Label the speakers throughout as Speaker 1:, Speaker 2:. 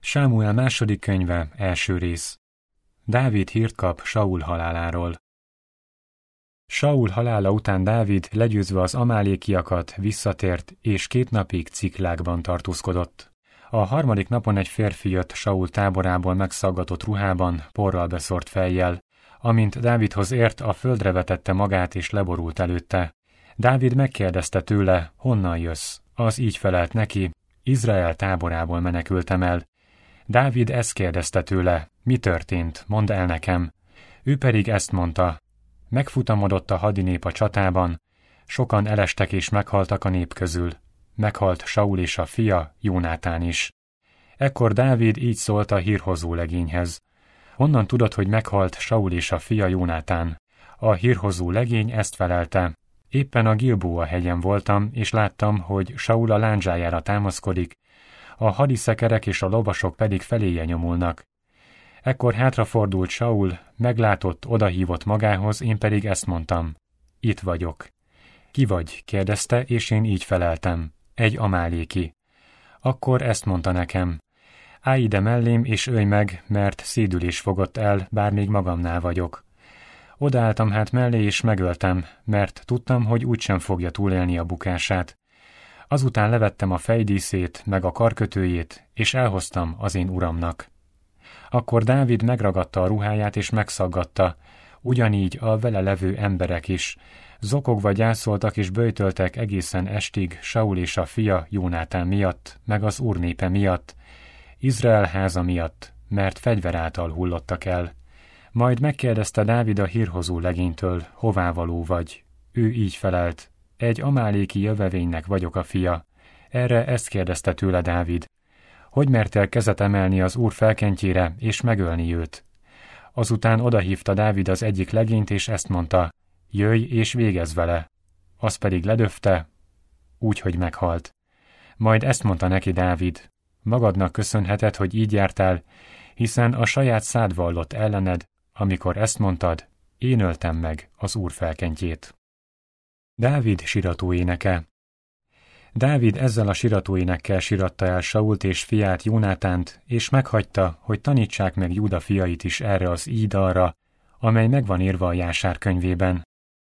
Speaker 1: Sámuel második könyve, első rész. Dávid hírt kap Saul haláláról. Saul halála után Dávid, legyőzve az amálékiakat, visszatért, és 2 napig Ciklágban tartózkodott. A harmadik napon egy férfi jött Saul táborából megszaggatott ruhában, porral beszórt fejjel. Amint Dávidhoz ért, a földre vetette magát és leborult előtte. Dávid megkérdezte tőle, honnan jössz? Az így felelt neki, Izrael táborából menekültem el. Dávid ezt kérdezte tőle, mi történt, mondd el nekem. Ő pedig ezt mondta, megfutamodott a hadinép a csatában, sokan elestek és meghaltak a nép közül. Meghalt Saul és a fia, Jónátán is. Ekkor Dávid így szólt a hírhozó legényhez. Honnan tudod, hogy meghalt Saul és a fia, Jónátán? A hírhozó legény ezt felelte. Éppen a Gilboa hegyen voltam, és láttam, hogy Saul a lándzsájára támaszkodik, a hadiszekerek és a lovasok pedig feléje nyomulnak. Ekkor hátrafordult Saul, meglátott, odahívott magához, én pedig ezt mondtam. Itt vagyok. Ki vagy? Kérdezte, és én így feleltem. Egy amáléki. Akkor ezt mondta nekem. Állj ide mellém, és ölj meg, mert szédülés fogott el, bár még magamnál vagyok. Odaálltam hát mellé, és megöltem, mert tudtam, hogy úgysem fogja túlélni a bukását. Azután levettem a fejdíszét, meg a karkötőjét, és elhoztam az én uramnak. Akkor Dávid megragadta a ruháját, és megszaggatta, ugyanígy a vele levő emberek is. Zokogva gyászoltak és böjtöltek egészen estig Saul és a fia, Jónátán miatt, meg az úr népe miatt, Izrael háza miatt, mert fegyver által hullottak el. Majd megkérdezte Dávid a hírhozó legénytől, hová való vagy. Ő így felelt, egy amáléki jövevénynek vagyok a fia. Erre ezt kérdezte tőle Dávid. Hogy mertél kezet emelni az úr felkentjére, és megölni őt? Azután odahívta Dávid az egyik legényt, és ezt mondta, jöjj és végezz vele. Az pedig ledöfte, úgy, hogy meghalt. Majd ezt mondta neki Dávid, magadnak köszönheted, hogy így jártál, hiszen a saját szád vallott ellened, amikor ezt mondtad, én öltem meg az úr felkentjét. Dávid siratóéneke. Dávid ezzel a siratóénekkel siratta el Sault és fiát Jónátánt, és meghagyta, hogy tanítsák meg Júda fiait is erre az íjdalra, amely megvan írva a Jásár könyvében.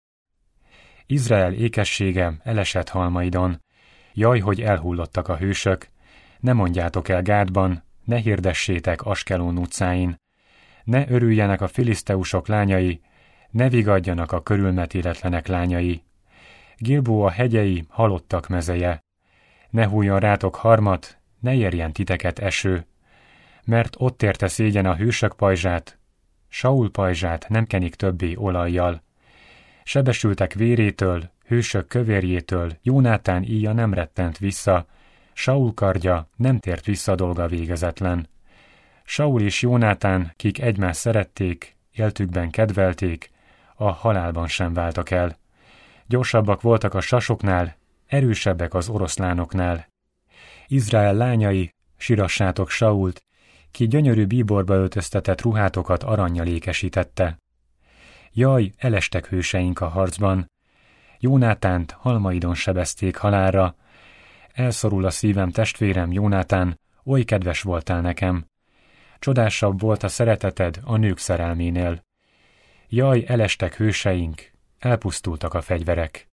Speaker 1: Izrael ékessége elesett halmaidon. Jaj, hogy elhullottak a hősök. Ne mondjátok el Gádban, ne hirdessétek Askelón utcáin. Ne örüljenek a filiszteusok lányai, ne vigadjanak a körülmetéletlenek lányai. Gilboa hegyei halottak mezeje. Ne hújjon rátok harmat, ne érjen titeket eső. Mert ott érte szégyen a hősök pajzsát, Saul pajzsát nem kenik többé olajjal. Sebesültek vérétől, hősök kövérjétől, Jónátán íja nem rettent vissza, Saul kardja nem tért vissza dolga végezetlen. Saul és Jónátán, kik egymást szerették, éltükben kedvelték, a halálban sem váltak el. Gyorsabbak voltak a sasoknál, erősebbek az oroszlánoknál. Izrael lányai, sirassátok Sault, ki gyönyörű bíborba öltöztetett ruhátokat arannyal ékesítette. Jaj, elestek hőseink a harcban. Jónátánt halmaidon sebezték halálra. Elszorul a szívem, testvérem, Jónátán, oly kedves voltál nekem. Csodásabb volt a szereteted a nők szerelménél. Jaj, elestek hőseink, elpusztultak a fegyverek.